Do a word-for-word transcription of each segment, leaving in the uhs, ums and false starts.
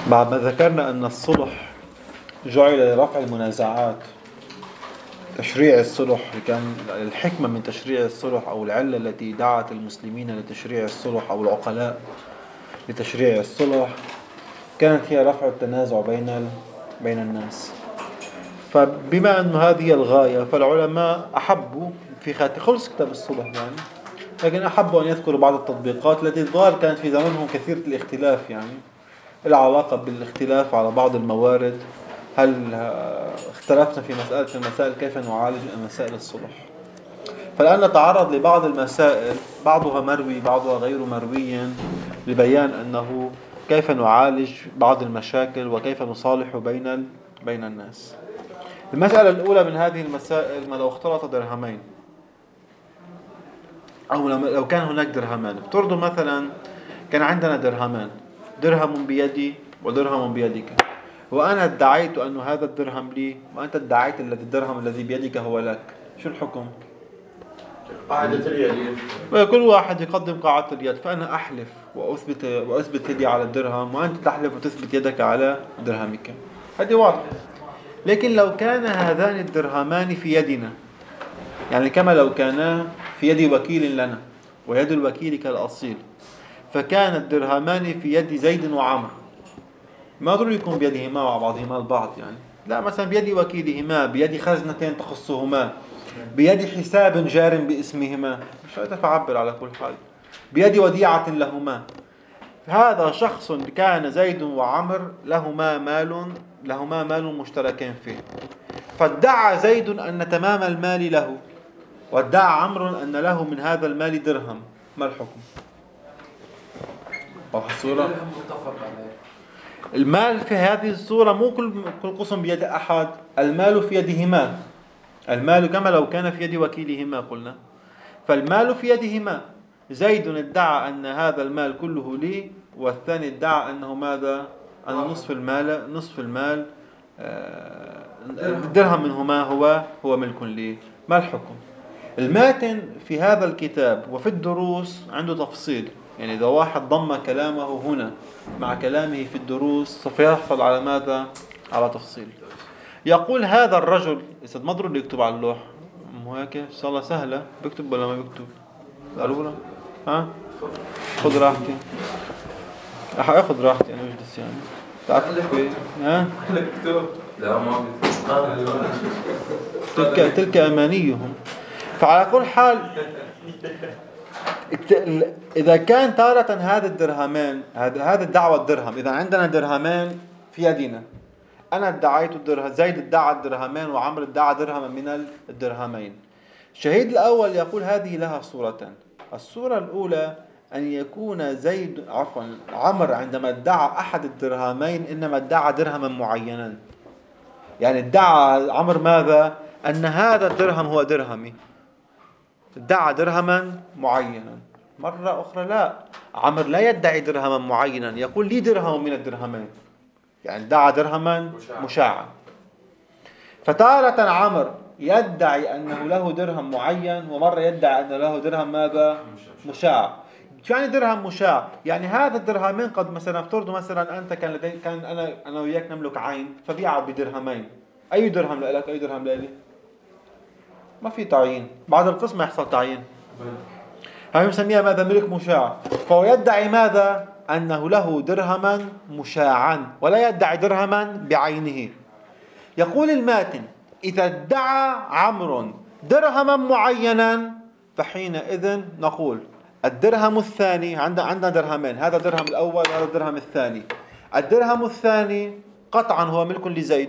بعد ما ذكرنا أن الصلح جعل لرفع المنازعات، تشريع الصلح كان الحكمة من تشريع الصلح أو العلة التي دعت المسلمين لتشريع الصلح أو العقلاء لتشريع الصلح كانت هي رفع التنازع بين بين الناس. فبما أن هذه الغاية فالعلماء أحبوا في خاتم خلص كتاب الصلح يعني، لكن أحبوا أن يذكروا بعض التطبيقات التي الظاهر كانت في زمنهم كثيرة الاختلاف، يعني العلاقة بالاختلاف على بعض الموارد. هل اختلفنا في مسألة المسائل كيف نعالج مسائل الصلح؟ فالآن نتعرض لبعض المسائل بعضها مروي بعضها غير مروي لبيان أنه كيف نعالج بعض المشاكل وكيف نصالح بين بين الناس. المسألة الأولى من هذه المسائل: ما لو اختلط درهمين، أو لو كان هناك درهمان. افترضوا مثلا كان عندنا درهمان، درهم بيدي ودرهم بيدك، وأنا ادعيت أن هذا الدرهم لي وأنت ادعيت الذي الدرهم الذي بيدك هو لك. شو الحكم؟ قاعدة اليد. كل واحد يقدم قاعدة اليد، فأنا أحلف وأثبت وأثبت يدي على الدرهم وأنت تحلف وتثبت يدك على درهمك. هذه واضحة. لكن لو كان هذان الدرهمان في يدنا، يعني كما لو كانا في يد وكيل لنا ويد الوكيل كالأصيل، فكان الدرهمان في يد زيد وعمر، ما ضروري يكون بيدهما مع بعضهما البعض، يعني لا، مثلا بيد وكيلهما، بيد خزنتين تخصهما، بيد حساب جار باسمهما، مش قادر أعبر على كل حال، بيد وديعة لهما. هذا شخص كان زيد وعمر لهما مال لهما مال مشتركين فيه، فادعى زيد أن تمام المال له، وادعى عمرو أن له من هذا المال درهم. ما الحكم؟ الصورة المال في هذه الصورة مو كل كل قسم بيد أحد، المال في يدهما، المال كما لو كان في يد وكيلهما قلنا، فالمال في يدهما. زيد ادعى أن هذا المال كله لي، والثاني ادعى أنه ماذا؟ أن نصف المال نصف المال الدرهم منهما هو هو ملك لي. ما الحكم؟ الماتن في هذا الكتاب وفي الدروس عنده تفصيل، يعني إذا واحد ضم كلامه هنا مع كلامه في الدروس سوف يحصل على ماذا؟ على تفصيل. يقول هذا الرجل، إذا ما ضروري يكتب على اللوح، مو هيك إن شاء الله سهلة، بكتب ولا ما بكتب؟ قالوا ها خذ راحتي، راح اخذ راحتي انا اجلس يعني تعرف كيف ها لا ما تلك تلك امانيهم. فعلى كل حال اذا كان تارة هذا الدرهمان، هذا هذا الدعوة الدرهم، اذا عندنا درهمان في يدنا، انا ادعيت الدرهم، زيد ادعى الدرهمان وعمر ادعى درهما من الدرهمين. الشهيد الاول يقول هذه لها صورتان. الصورة الأولى أن يكون زيد عفوا عمر عندما ادعى أحد الدرهمين إنما ادعى درهما معينا، يعني ادعى عمر ماذا؟ أن هذا الدرهم هو درهمي، ادعى درهما معينا. مرة أخرى لا، عمر لا يدعي درهما معينا، يقول لي درهم من الدرهمين، يعني ادعى درهما مشاعا. فتارة عمر يدعي أنه له درهم معين، ومرة يدعي أن له درهم ماذا؟ مشاع. يعني درهم مشاع، يعني هذا الدرهمين قد مثلا افترضوا مثلا أنت كان لدي كان أنا أنا وياك نملك عين فبيعه بدرهمين، أي درهم لك أي درهم لي؟ ما في تعيين، بعد القسمة يحصل تعيين، هاي مسميها ماذا؟ ملك مشاع. فهو يدعي ماذا؟ أنه له درهما مشاعا، ولا يدعي درهما بعينه. يقول الماتن إذا ادعى عمرو درهما معينا فحينئذ نقول الدرهم الثاني، عندنا درهمين، هذا الدرهم الأول وهذا الدرهم الثاني، الدرهم الثاني قطعا هو ملك لزيد،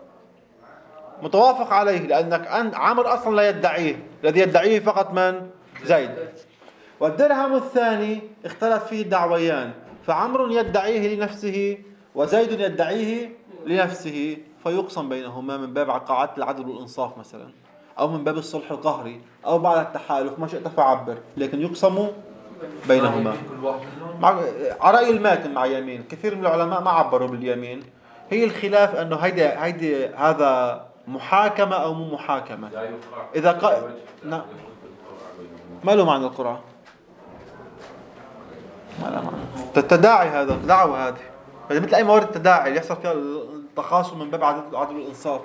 متوافق عليه، لأنك عمرو أصلا لا يدعيه، الذي يدعيه فقط من؟ زيد. والدرهم الثاني اختلف فيه الدعويان، فعمرو يدعيه لنفسه وزيد يدعيه لنفسه، فيقسم بينهما من باب قاعدة العدل والإنصاف مثلا، أو من باب الصلح القهري، أو بعد التحالف، ما شئت فعبر، لكن يقسم بينهما مع على رأي الماتن مع يمين. كثير من العلماء ما عبروا باليمين، هي الخلاف أنه هيدي هيدي هذا محاكمة أو مو محاكمة. إذا ق... لا ما له معنى القرعة، ما له معنى التداعي، هذا دعوة، هذه فإذا مثل أي موارد التداعي اللي يحصل فيها التخاصم من باب عدل العدل والإنصاف.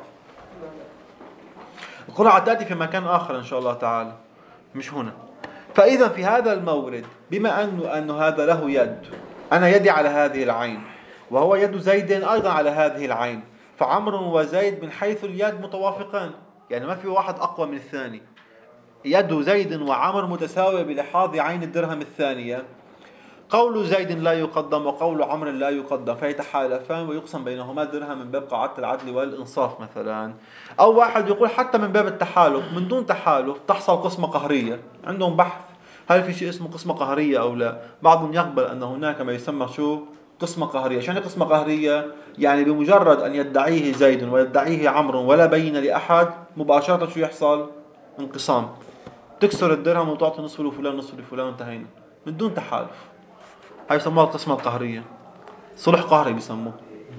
القرعة تأتي في مكان آخر إن شاء الله تعالى، مش هنا. فإذا في هذا المورد بما أنه أنه هذا له يد، أنا يدي على هذه العين وهو يد زيد أيضا على هذه العين، فعمرو وزيد من حيث اليد متوافقان، يعني ما في واحد أقوى من الثاني. يد زيد وعمر متساوية بلحاظ عين الدرهم الثانية. قول زيد لا يقدم وقول عمرو لا يقدم، فيتحالفان ويقسم بينهما درهم من باب قاعدة العدل والإنصاف مثلا. أو واحد يقول حتى من باب التحالف، من دون تحالف تحصل قسمة قهرية. عندهم بحث هل في شيء اسمه قسمة قهرية أو لا. بعضهم يقبل أن هناك ما يسمى شو قسمة قهرية. شنو قسمة قهرية؟ يعني بمجرد أن يدعيه زيد ويدعيه عمرو ولا بين لأحد، مباشرة شو يحصل؟ انقسام. تكسر الدرهم وتعطي نصف لفلان نصف لفلان وانتهينا من دون تحالف. هاي يسموها القسمة القهرية، صلح قهري بيسموه.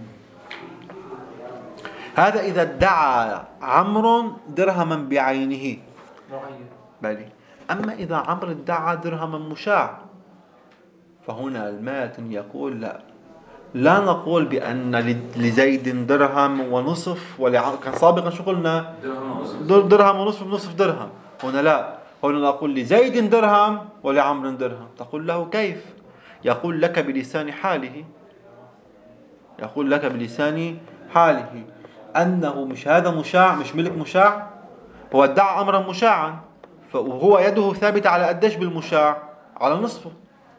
هذا إذا ادعى عمرو درهما بعينه بلي. أما إذا عمرو ادعى درهما مشاع، فهنا الماتن يقول لا لا نقول بأن لزيد درهم ونصف ولع... كان سابقا شو قلنا؟ درهم ونصف بنصف درهم. هنا لا، هنا نقول لزيد درهم ولعمر درهم. تقول له كيف؟ يقول لك بلسان حاله، يقول لك بلسان حاله أنه مش هذا مشاع، مش ملك مشاع، هو ادعى أمرا مشاعا، وهو يده ثابتة على قديش بالمشاع؟ على نصفه.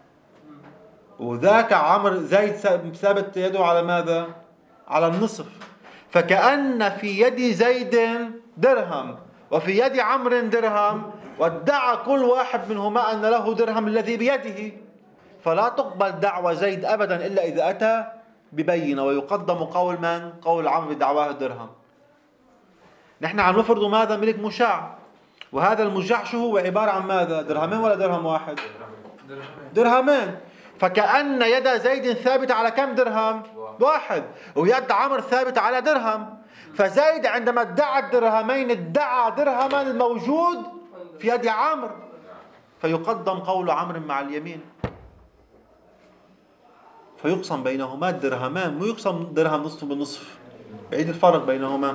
وذاك عمر زيد ثابت يده على ماذا؟ على النصف. فكأن في يد زيد درهم وفي يد عمرو درهم، وادعى كل واحد منهما أن له درهم الذي بيده، فلا تقبل دعوى زيد أبدا إلا إذا أتى ببينة، ويقدم قول من؟ قول عمرو بدعواه الدرهم. نحن عم نفرض ماذا؟ ملك مشاع، وهذا المشاع شو هو؟ عبارة عن ماذا؟ درهمين ولا درهم واحد؟ درهمين. فكأن يد زيد ثابتة على كم درهم؟ واحد. ويد عمرو ثابتة على درهم. فزيد عندما ادعى الدرهمين ادعى درهما الموجود في يد عمرو، فيقدم قول عمرو مع اليمين، فيقسم بينهما الدرهمان، مو يقسم درهم نصف بالنصف. بعيد الفرق بينهما.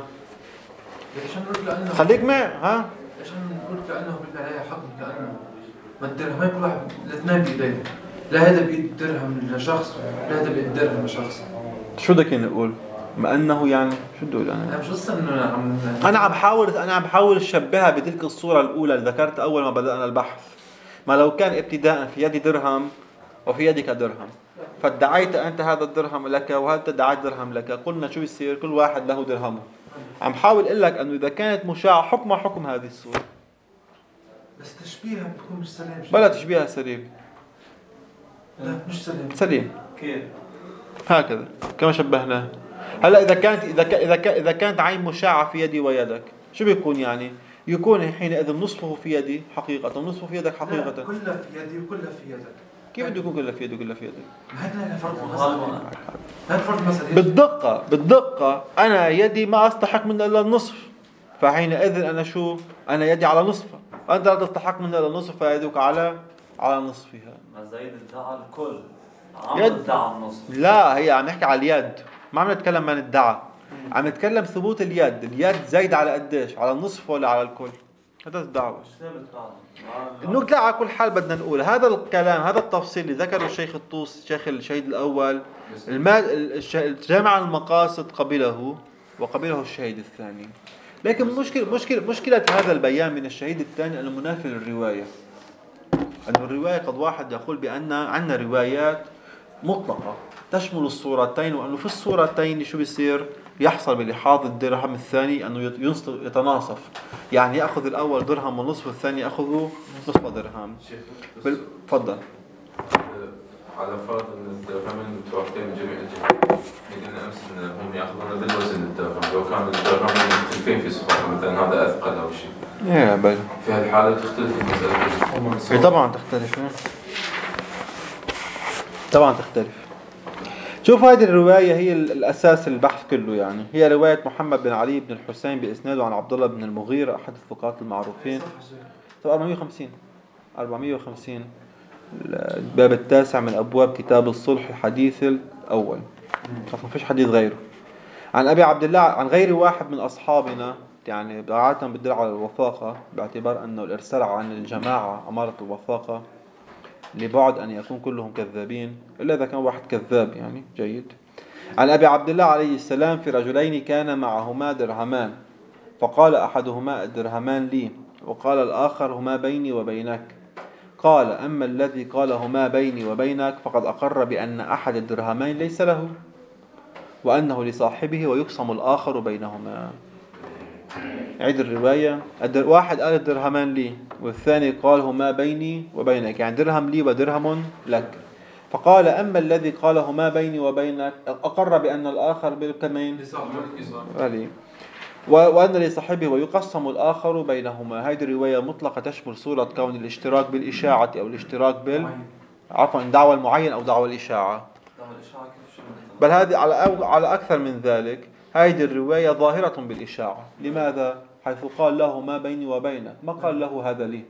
خليك معي ها. عشان نقول كأنه بالبداية حكم كأنه ما الدرهمين كل واحد الاثنين بيديه، لا هذا بيد درهم لشخص لا هذا بيد درهم لشخص. شو بدك نقول؟ ما انه يعني شو بدي اقول انا؟ انا مش قصة انه عم انا عم بحاول انا عم بحاول اشبهها بتلك الصورة الاولى اللي ذكرت اول ما بدأنا البحث. ما لو كان ابتداء في يدي درهم وفي يدك درهم، فادعيت انت هذا الدرهم لك وهذا ادعى درهم لك، قلنا شو يصير؟ كل واحد له درهمه. عم حاول اقول لك انه اذا كانت مشاعة حكمها حكم هذه الصورة، بس تشبيهها بتكون مش سليم. بلا تشبيهها سليم. لا مش سليم. سليم كيف؟ هكذا كما شبهناه. هلا اذا كانت اذا ك... اذا ك... اذا كانت عين مشاعة في يدي ويدك، شو بيكون يعني؟ يكون حينئذ نصفه في يدي حقيقة ونصفه في يدك حقيقة. لا كلها في يدي وكلها في يدك. كيف بده يكون كلها في يدي وكلها في يدك؟ هذا فرق مسألة. هذا فرق مسألة. بالدقة بالدقة أنا يدي ما أستحق منها إلا النصف، فحينئذ أنا شو؟ أنا يدي على نصفها، أنت لا تستحق منها إلا النصف، فيدك على على نصفها. ما زيد ادعى الكل، عمرو ادعى النصف. لا، هي عم نحكي على اليد، ما عم نتكلم عن الدعاء، عم نتكلم ثبوت اليد. اليد زيد على قديش؟ على النصف ولا على الكل؟ هذا الدعوة. إنه لا، على كل حال بدنا نقول هذا الكلام، هذا التفصيل اللي ذكره الشيخ الطوس الشيخ الشهيد الأول، الجامع المقاصد قبله وقبله الشهيد الثاني. لكن مشكلة مشكلة مشكلة هذا البيان من الشهيد الثاني أنه منافي للرواية. أنه الرواية قد واحد يقول بأن عندنا روايات مطلقة تشمل الصورتين، وأنه في الصورتين شو بيصير؟ يحصل بلحاظ الدرهم الثاني أنه يتناصف، يعني يأخذ الأول درهم ونصف والثاني يأخذه نصف درهم. تفضل. على فرض أن الدرهمين متوافقين من جميع الجهات، قلنا أمس أنهم يأخذون بالوزن الدرهم، لو كان الدرهمين مختلفين في صفاتهم، مثلا هذا أثقل أو شيء. إيه بل. في هالحالة تختلف المسألة. طبعا تختلف. طبعا تختلف. شوف هذه الرواية هي الأساس البحث كله، يعني هي رواية محمد بن علي بن الحسين بإسناده عن عبد الله بن المغيرة أحد الثقات المعروفين. أربعمائة وخمسين أربعمائة وخمسين الباب التاسع من أبواب كتاب الصلح الحديث الأول. خلاص ما فيش حديث غيره. عن أبي عبد الله عن غير واحد من أصحابنا، يعني عادة بتدل على الوثاقة باعتبار أنه الإرسال عن الجماعة أمارة الوثاقة لبعد أن يكون كلهم كذابين إلا إذا كان واحد كذاب يعني جيد. عن أبي عبد الله عليه السلام في رجلين كان معهما درهمان، فقال أحدهما الدرهمان لي، وقال الآخر هما بيني وبينك. قال أما الذي قال هما بيني وبينك فقد أقر بأن أحد الدرهمين ليس له وأنه لصاحبه ويقسم الآخر بينهما. عيد الرواية، واحد قال الدرهمان لي والثاني قال هما بيني وبينك، يعني درهم لي ودرهم لك. فقال أما الذي قال هما بيني وبينك أقر بأن الآخر بالكمين لي وأن لصاحبه ويقسم الآخر بينهما. هذه الرواية مطلقة تشمل صورة كون الاشتراك بالإشاعة أو الاشتراك بال عفوا دعوة المعين أو دعوة الإشاعة، بل هذه على على أكثر من ذلك. هذه الرواية ظاهرة بالإشاعة. لماذا؟ حيث قال له ما بيني وبينك، ما قال له هذا لي،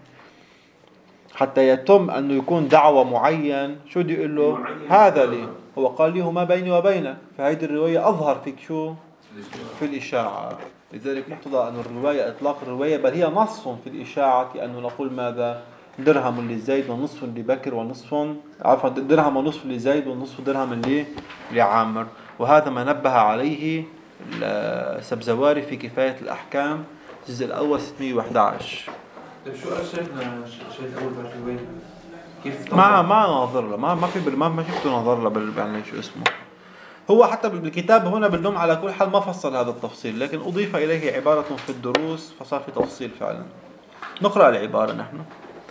حتى يتم أنه يكون دعوة معين شو بده يقول له هذا لي، هو قال له ما بيني وبينك. فهذه الرواية أظهر فيك شو في الإشاعة. لذلك مقتضى أن الرواية إطلاق الرواية، بل هي نص في الإشاعة، أنه نقول ماذا درهم لزيد ونصف لبكر ونصف عفوا درهم ونصف لزيد ونصف درهم لعامر. وهذا ما نبه عليه السبزواري في كفاية الأحكام الجزء الأول ستمئة وأحد عشر. طيب شو قال شيخنا الشيء الأول بالرواية؟ كيف ما ما ناظر له، ما ما في ما ما شفته ناظر له بال يعني شو اسمه. هو حتى بالكتاب هنا بالنوم على كل حال ما فصل هذا التفصيل، لكن أضيف إليه عبارة في الدروس فصار في تفصيل فعلا. نقرأ العبارة نحن.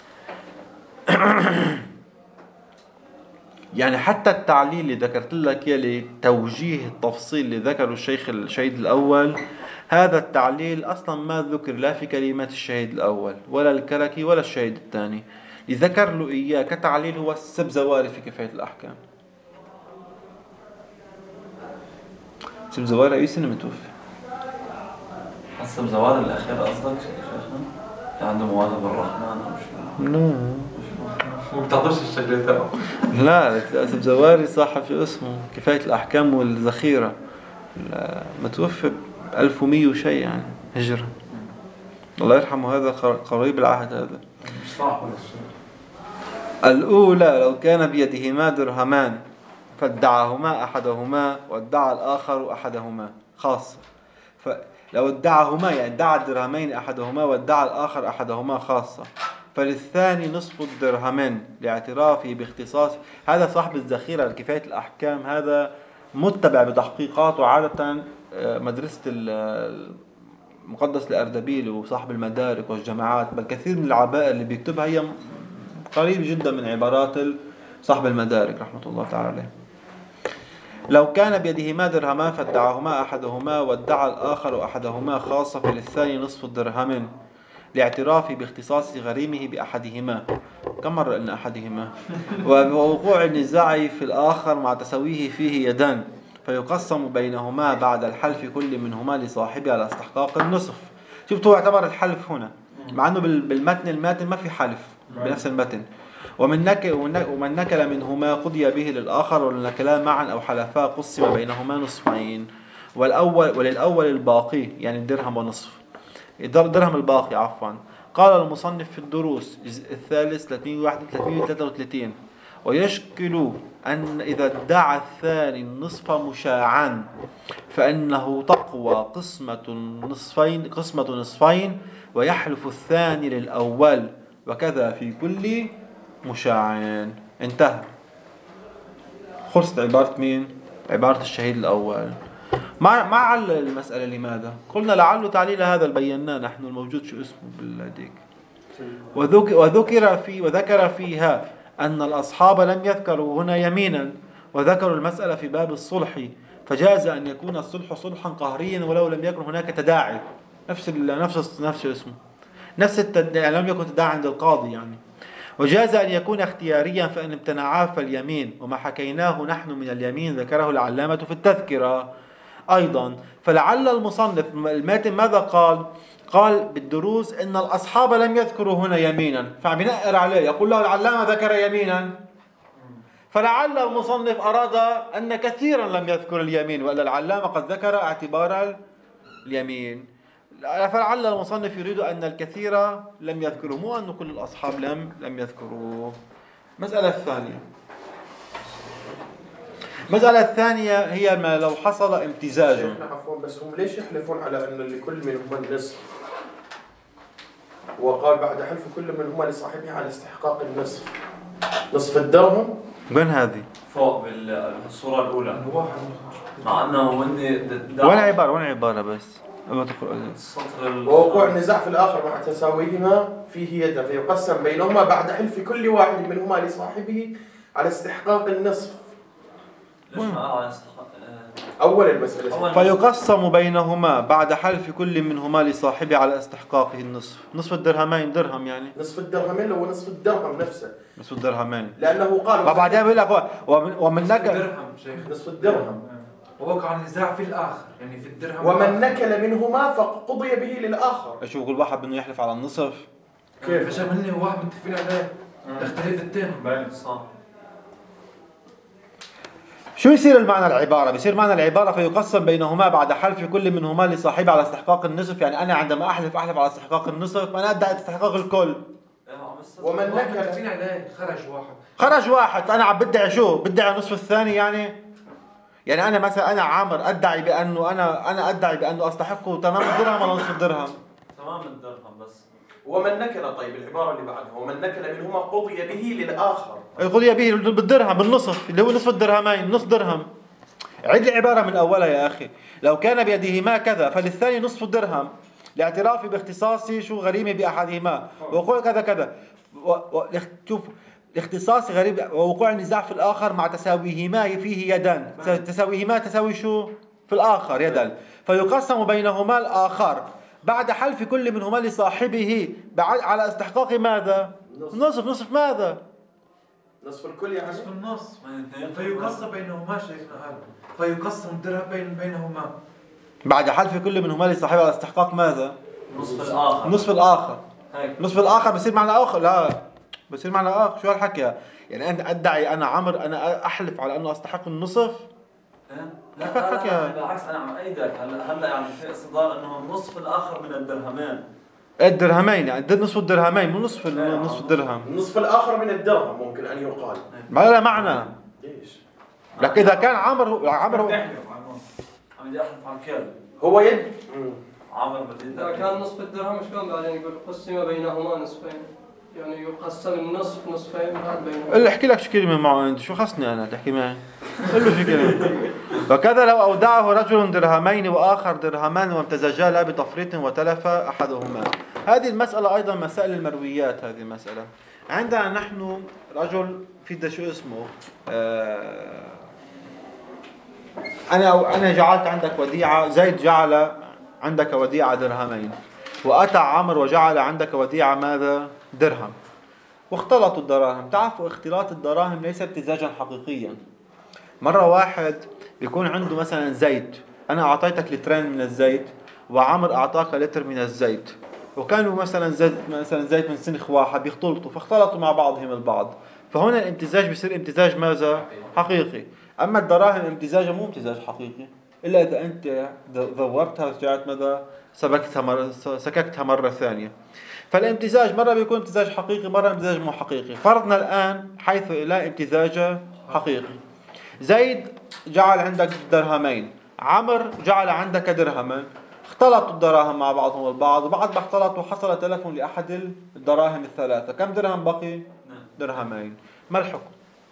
يعني حتى التعليل اللي ذكرت لك يلي توجيه التفصيل اللي ذكره الشيخ الشهيد الأول، هذا التعليل أصلا ما ذكر لا في كلمات الشهيد الأول ولا الكركي ولا الشهيد الثاني. اللي ذكر له إياه كتعليل هو السبزواري في كفاية الأحكام. السبزواري أي سنة متوفي؟ السبزواري الأخير قصدك شيخنا؟ عنده مواهب الرحمن أو شو؟ لا ما بتعطوش الشكل تبعه. لا السبزواري صاحب شو اسمه كفاية الأحكام والذخيرة، متوفى ألف ومية وشيء يعني هجرة. الله يرحمه، هذا قريب العهد. هذا مش صح ولا شيء. الأولى لو كان بيدهما درهمان فادعاهما أحدهما وادعى الآخر أحدهما خاصة. فلو ادعاهما يعني ادعى الدرهمين أحدهما وادعى الآخر أحدهما خاصة، فللثاني نصف الدرهمين لاعترافه باختصاص. هذا صاحب الذخيرة لكفاية الأحكام، هذا متبع بتحقيقات وعادة مدرسة المقدس الأردبيل وصاحب المدارك والجماعات، بل كثير من العبائر اللي بيكتبها هي قريب جدا من عبارات صاحب المدارك رحمة الله تعالى عليه. لو كان بيدهما درهمان فادعاهما أحدهما وادعى الآخر أحدهما خاصة، فللثاني نصف الدرهم لاعترافه باختصاص غريمه بأحدهما. كم مرة قلنا أحدهما؟ ووقوع النزاع في الآخر مع تسويه فيه يدان، فيقسم بينهما بعد الحلف كل منهما لصاحبه على استحقاق النصف. شفتوا اعتبر الحلف هنا مع أنه بالمتن الماتن ما في حلف بنفس المتن. ومن نكل ومن نكل منهما قضي به للآخر، والنكلان معا أو حلفا قسم بينهما نصفين، والأول وللأول الباقي يعني الدرهم ونصف، الدرهم الباقي عفوا. قال المصنف في الدروس الجزء الثالث ثلاثمئة وثلاثة وثلاثين: ويشكل أن إذا ادعى الثاني النصف مشاعا فإنه تقوى قسمة نصفين قسمة نصفين ويحلف الثاني للأول، وكذا في كل مشاعين. انتهى. خلصت عبارة مين؟ عبارة الشهيد الأول. ما ما علل المسألة. لماذا؟ قلنا لعله تعليل هذا البيناه نحن الموجود شو اسمه بالديك. وذكر في وذكر فيها أن الأصحاب لم يذكروا هنا يمينا، وذكروا المسألة في باب الصلح، فجاز أن يكون الصلح صلحا قهريا ولو لم يكن هناك تداعي. نفس نفس نفس اسمه نفس التداعي، لم يكن تداعي عند القاضي يعني. وجاز أن يكون اختياريا فإن امتنعا فاليمين، وما حكيناه نحن من اليمين ذكره العلامة في التذكرة أيضا. فلعل المصنف الماتن ماذا قال؟ قال بالدروس إن الأصحاب لم يذكروا هنا يمينا، فعم ينقر عليه يقول له العلامة ذكر يمينا، فلعل المصنف أراد أن كثيرا لم يذكر اليمين، وإلا العلامة قد ذكر اعتبار اليمين. فلعل المصنف يريد أن الكثير لم يذكروا، مو أن كل الأصحاب لم لم يذكروه. المسألة الثانية المسألة الثانية هي ما لو حصل امتزاج. عفوا بس هم ليش يحلفون على أن لكل منهما النصف؟ وقال بعد حلف كل منهما لصاحبه على استحقاق النصف، نصف الدرهم. وين هذه؟ فوق بالصورة الأولى. مع أنه وين وين عبارة وين عبارة بس؟ ووقوع النزاع في الآخر مع تساويهما فيه يدا فيقسم بينهما بعد حلف كل واحد منهما لصاحبه على استحقاق النصف. ليش ما على استحقاق؟ أول المسألة. فيقسم بينهما بعد حلف كل منهما لصاحبه على استحقاقه النصف. نصف الدرهمين درهم يعني. نصف الدرهمين هو نصف الدرهم نفسه. نصف الدرهمين. لأنه قال. بعدين بيقول لك ومن ومن نصف الدرهم شيخ. نصف الدرهم. ووقع النزاع في الآخر يعني في الدرهم. ومن نكل منهما فقضي به للآخر. شو كل واحد بده يحلف على النصف؟ كيف؟ فشان هن واحد متفقين عليه. تختلف التاني. باين صح. شو يصير المعنى العبارة؟ بيصير معنى العبارة فيقسم بينهما بعد حلف كل منهما لصاحبه على استحقاق النصف. يعني أنا عندما أحلف أحلف على استحقاق النصف، أنا أدعي استحقاق الكل. ومن نكل متفقين عليه خرج واحد. خرج واحد، فأنا عم بدعي شو؟ بدعي النصف الثاني يعني. يعني أنا مثلا أنا عامر أدعي بأنه أنا أنا أدعي بأنه أستحقه تمام الدرهم ولا نصف الدرهم؟ تمام الدرهم بس. ومن نكل. طيب العبارة اللي بعدها ومن نكل منهما قضي به للآخر. قضي به بالدرهم بالنصف اللي هو نصف الدرهمين، نصف درهم. عيد العبارة من أولها يا أخي. لو كان بيدهما كذا فللثاني نصف الدرهم لاعترافي باختصاص شو غريمة بأحدهما ووقوع كذا كذا. شوف الاختصاص غريب ووقوع النزاع في الآخر مع تساويهما فيه يدان. تساويهما تساوي شو في الآخر يدان. فيقسم بينهما الآخر بعد حلف كل منهما لصاحبه بعد على استحقاق ماذا؟ نصف. نصف ماذا؟ نصف الكل يعني نصف النص. فيقسم بينهما شيخنا هذا. فيقسم الدرهم بين بينهما بعد حلف كل منهما لصاحبه على استحقاق ماذا؟ نصف الآخر. نصف الآخر. هيك. نصف الآخر بصير معنى آخر. لا بصير معنى آخر. شو هالحكي؟ يعني أنت أدعي أنا عمر أنا أحلف على أنه أستحق النصف. لا لا لا بالعكس أنا عم أيدك هلا هلا يعني في استدلال أنه النصف الآخر من الدرهمين. الدرهمين يعني نصف الدرهمين مو نصف نصف الدرهم. النصف الآخر من الدرهم ممكن أن يقال. ما له معنى. ليش؟ لكن إذا كان عمر عمر هو عم بدي أحلف على الكل. هو يد. عمر بدي. إذا كان نصف الدرهم شلون بعدين يقول قسم بينهما نصفين؟ يعني يقسم النصف نصفين هذا بينهما. اللي احكي لك شو كلمة معه أنت شو خصني أنا تحكي معي؟ قل له شو كلمة. وكذا لو أودعه رجل درهمين وآخر درهمان وامتزجا لا بتفريط وتلف أحدهما. هذه المسألة أيضا مسائل المرويات. هذه المسألة عندنا نحن رجل في ده شو اسمه آه أنا أنا جعلت عندك وديعة. زيد جعل عندك وديعة درهمين وأتى عمرو وجعل عندك وديعة ماذا؟ درهم. واختلطوا الدراهم. تعرفوا اختلاط الدراهم ليس امتزاجا حقيقيا. مرة واحد بيكون عنده مثلا زيت، أنا أعطيتك لترين من الزيت وعمر أعطاك لتر من الزيت، وكانوا مثلا زيت مثلا زيت من سنخ واحد بيختلطوا فاختلطوا مع بعضهم البعض. فهنا الامتزاج بيصير امتزاج ماذا؟ حقيقي. أما الدراهم امتزاجها مو امتزاج حقيقي إلا إذا أنت ذورتها ورجعت ماذا؟ سبكتها مرة سككتها مرة ثانية. فالامتزاج مرة بيكون امتزاج حقيقي مرة امتزاج مو حقيقي. فرضنا الآن حيث لا امتزاج حقيقي. زيد جعل عندك درهمين، عمر جعل عندك درهما، اختلطوا الدراهم مع بعضهم البعض، وبعد ما اختلطوا حصل تلف لأحد الدراهم الثلاثة. كم درهم بقي؟ درهمين. ما الحكم؟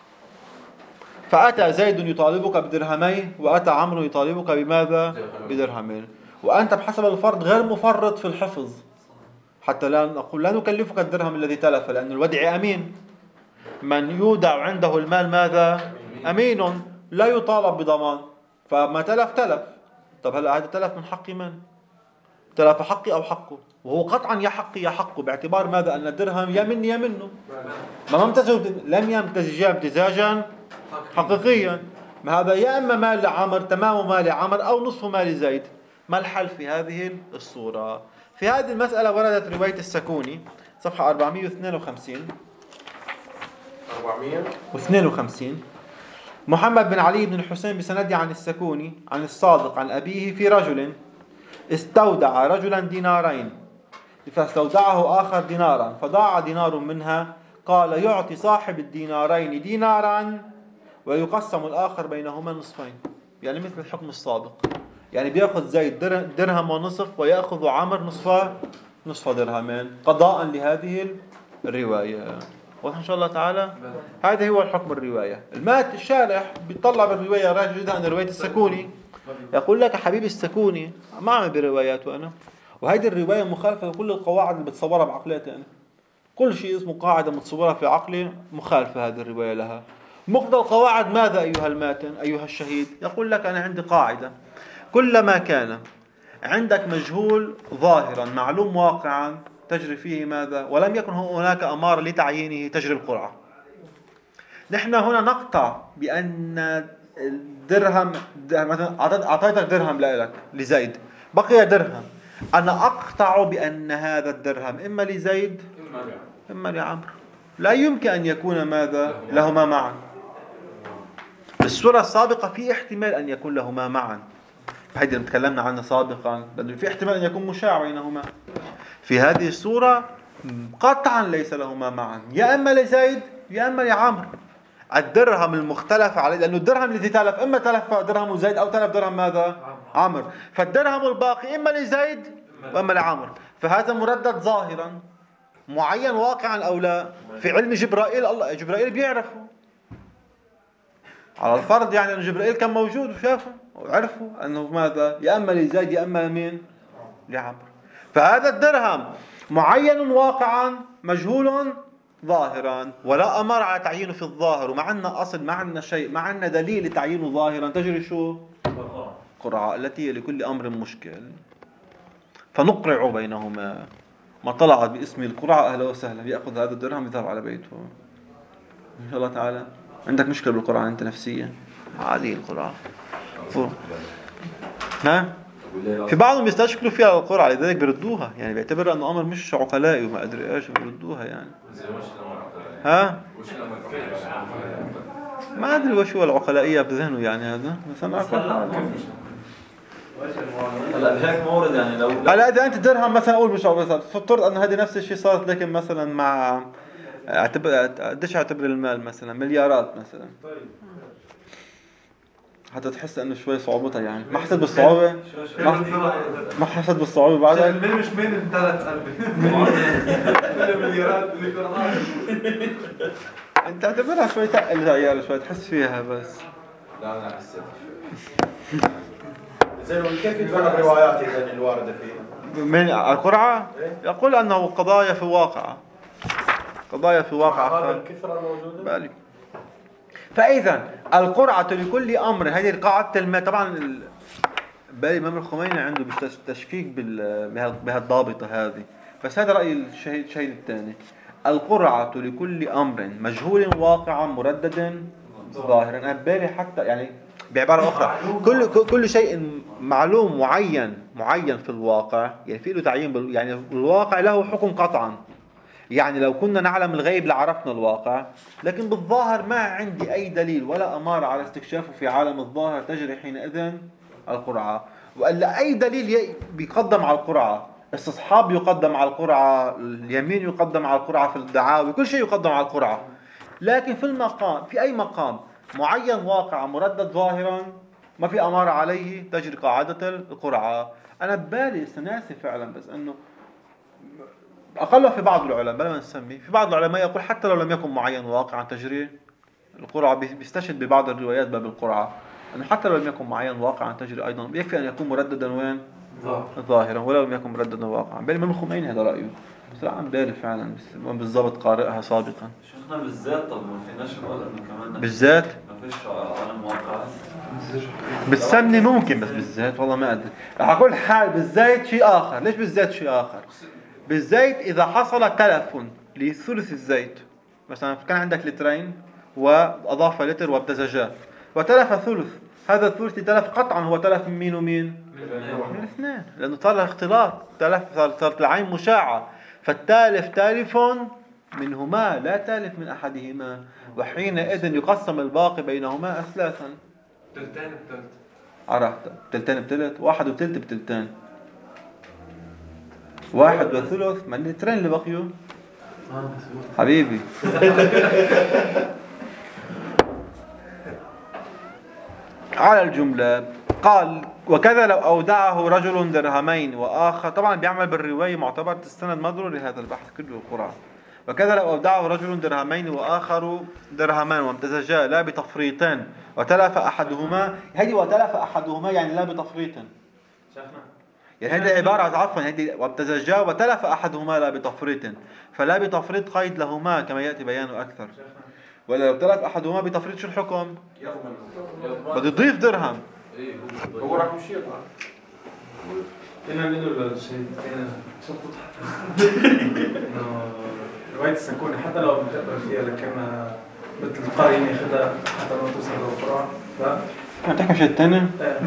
فأتى زيد يطالبك بدرهمين وأتى عمرو يطالبك بماذا؟ بدرهمين. وأنت بحسب الفرض غير مفرط في الحفظ حتى لا نقول لا نكلفك الدرهم الذي تلف، لأن الودع أمين. من يودع عنده المال ماذا؟ أمين لا يطالب بضمان. فما تلف تلف. طب هلا هذا تلف من حق من؟ تلف حقي أو حقه؟ وهو قطعا يا حقي يا حقه، باعتبار ماذا؟ أن الدرهم يا مني يا منه. ما امتزج لم يمتزج امتزاجا حقيقيا. ما هذا يا إما مال لعمر تمام مال عمر أو نصف مال زيد. ما الحل في هذه الصورة؟ في هذه المسألة وردت رواية السكوني صفحة أربعمائة واثنين وخمسين أربعمائة واثنين وخمسين. محمد بن علي بن الحسين بسنده عن السكوني عن الصادق عن أبيه في رجل استودع رجلا دينارين فاستودعه آخر دينارا فضاع دينار منها قال يعطي صاحب الدينارين دينارا ويقسم الآخر بينهما نصفين. يعني مثل الحكم السابق، يعني بيأخذ زيد درهم ونصف ويأخذ عمر نصف نصف درهمين قضاء لهذه الرواية. وإن شاء الله تعالى هذا هو الحكم الرواية. المات الشارح بيطلع بالرواية راجع جدا عن رواية السكوني، يقول لك حبيبي السكوني ما عمل برواياته أنا، وهذه الرواية مخالفة لكل القواعد اللي بتصورها بعقليتي أنا. كل شيء اسمه قاعدة متصورة في عقلي مخالفة هذه الرواية لها. مقتضى القواعد ماذا أيها الماتن أيها الشهيد؟ يقول لك أنا عندي قاعدة، كلما كان عندك مجهول ظاهرا معلوم واقعا تجري فيه ماذا؟ ولم يكن هناك أمارة لتعيينه تجري القرعة. نحن هنا نقطع بأن الدرهم مثلا أعطيتك درهم لك لزيد بقي درهم، أنا أقطع بأن هذا الدرهم إما لزيد إما لعمر، لا يمكن أن يكون ماذا لهما معا. بالصورة السابقة في احتمال أن يكون لهما معا، هذه اللي تكلمنا عنها سابقا، لأنه في احتمال أن يكون مشاع بينهما. في هذه الصورة قطعا ليس لهما معا، يا أما لزيد يا أما لعمر. الدرهم المختلف عليه، لأنه الدرهم الذي تلف إما تلف درهم زيد أو تلف درهم ماذا؟ عمر. فالدرهم الباقي إما لزيد وإما لعمر، فهذا مردد ظاهرا معين واقعا أو لا. في علم جبرائيل الله جبرائيل بيعرفه على الفرض، يعني أن جبرائيل كان موجود وشافه وعرفوا أنه ماذا يا أما لزيد يا أما لمين؟ لعمر. فهذا الدرهم معين واقعا مجهول ظاهرا ولا أمر على تعيينه في الظاهر، ومع أن أصل ما عندنا شيء ما عندنا دليل لتعيينه ظاهرا تجري شو؟ قرعة التي هي لكل أمر مشكل، فنقرع بينهما. ما طلعت باسم القرعة أهلا وسهلا، بيأخذ هذا الدرهم يذهب على بيته إن شاء الله تعالى. عندك مشكلة بالقرعة أنت نفسيا عادي القرعة فور. ها في بعضهم يستشكلوا فيها القرعة لذلك بيردوها، يعني بيعتبر أنه أمر مش عقلائي وما أدري إيش بيردوها يعني. ها ما أدري وش هو العقلائية بذهنه يعني هذا، بس أنا أعرف هلا بهيك مورد يعني لو هلا إذا أنت درهم مثلا أقول مش عقلائي فافترض أن هذه نفس الشيء صارت لكن مثلا مع اعتبر قديش اعتبر المال مثلا مليارات مثلا، حتى تحس انه شوي صعوبتها يعني ما حسيت بالصعوبه ما حسيت بالصعوبه بعدها المال مش بين الثلاث قلبي مليارات مليارات انت اعتبرها شوي تقل العيال شوي تحس فيها بس. لا انا حسيت زين وكيف يفهم الروايات اذا الوارده فيها من القرعه؟ يقول انه قضايا في واقعه قضايا في واقع الكثرة الموجودة بالي. فإذا القرعة لكل أمر، هذه القاعدة الماء طبعا بالي الإمام الخميني عنده تشكيك بهالضابطة هذه، بس هذا رأي الشهيد الشهيد الثاني. القرعة لكل أمر مجهول واقعا مردد ظاهرا. أنا بالي حتى يعني بعبارة أخرى كل كل شيء معلوم معين معين في الواقع، يعني في له تعيين، يعني الواقع له حكم قطعا. يعني لو كنا نعلم الغيب لعرفنا الواقع، لكن بالظاهر ما عندي أي دليل ولا أمارة على استكشافه في عالم الظاهر تجري حينئذ القرعة. وإلا أي دليل بيقدم على القرعة، استصحاب يقدم على القرعة، اليمين يقدم على القرعة في الدعاوي، كل شيء يقدم على القرعة. لكن في المقام في أي مقام معين واقع مردد ظاهرا ما في أمارة عليه تجري قاعدة القرعة. أنا ببالي سناسي فعلا، بس أنه أقل في بعض العلماء بل ما نسمي في بعض العلماء يقول حتى لو لم يكن معين واقعا تجري القرعة، بيستشهد ببعض الروايات باب القرعة أنه حتى لو لم يكن معين واقعا تجري أيضا يكفي أن يكون مرددا وين ظاهرا ولو لم يكن مرددا واقعا. بالي الإمام الخميني هذا رأيه، بس لا عم بالي فعلا بالضبط قارئها سابقا. شيخنا بالذات طب ما فيناش نقول إنه كمان بالذات ما فيش عالم واقع بالسمنة ممكن، بس بالذات والله ما أدري. رح أقول حال بالزيت شيء آخر. ليش بالزيت شيء آخر؟ بالزيت إذا حصل تلف لثلث الزيت، مثلا كان عندك لترين وأضاف لتر وابتزجاه وتلف ثلث، هذا الثلث تلف قطعا هو تلف من مين ومين؟ من الاثنين، لأنه صار اختلاط، تلف صارت العين مشاعة، فالتالف تالف منهما لا تالف من أحدهما، وحينئذ يقسم الباقي بينهما أثلاثا. تلتين بتلت. عرفت؟ تلتين بتلت، واحد وتلت بتلتين، واحد وثلث من الترين اللي بقيوا حبيبي. على الجملة قال وكذا لو أودعه رجل درهمين وآخر، طبعا بيعمل بالرواية معتبر تستند مضرور لهذا البحث كله القرآن. وكذا لو أودعه رجل درهمين وآخر درهمان وامتزجا لا بتفريطين وتلف أحدهما، هذه وتلف أحدهما يعني لا بتفريط، يعني هذه عبارة عفوا هذه وامتزجا وتلف أحدهما لا بتفريط، فلا بتفريط قيد لهما كما يأتي بيانه أكثر. ولا لو تلف أحدهما بتفريط شو الحكم؟ بده يضيف درهم. هو راح يشير هنا منه الشيء هنا شطط رواية السكون حتى لو بتقبل فيها لكن مثل القارئين ياخذها حتى لو توصل للقراء. لا عم تحكي شيء ثاني؟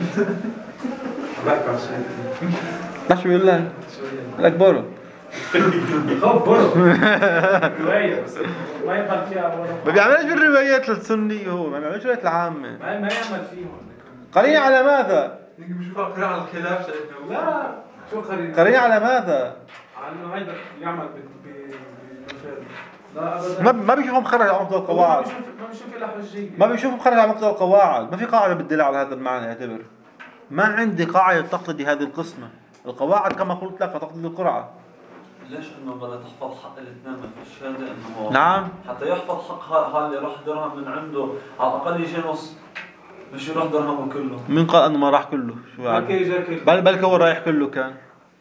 بحكي عن شيء لا شو بيقول لك؟ لك برو خب برو رواية بس ما يقبل فيها. ما بيعملش بالروايات السنية، هو ما بيعملش بالروايات العامة، ما ما يعمل فيهم. قرين على ماذا؟ نيجي بنشوف قراءة على الخلاف شايفنا. لا شو قرين؟ قرين على ماذا؟ على انه هيدا يعمل بالمثال. لا ابدا ما ما بيشوفهم خرج على مقتضى القواعد، ما بيشوف الا حجيه، ما بيشوفهم خرج على مقتضى القواعد، ما في قاعدة بتدل على هذا المعنى. اعتبر ما عندي قاعدة تقتضي هذه القسمة، القواعد كما قلت لك تقتضي القرعة. ليش انه بدها تحفظ حق الاثنين ما فيش هذا انه نعم حتى يحفظ حق هذا اللي راح درهم من عنده على الاقل يجي نص، مش يروح درهمه كله. مين قال انه ما راح كله؟ شو يعني؟ بل بل هو رايح كله كان.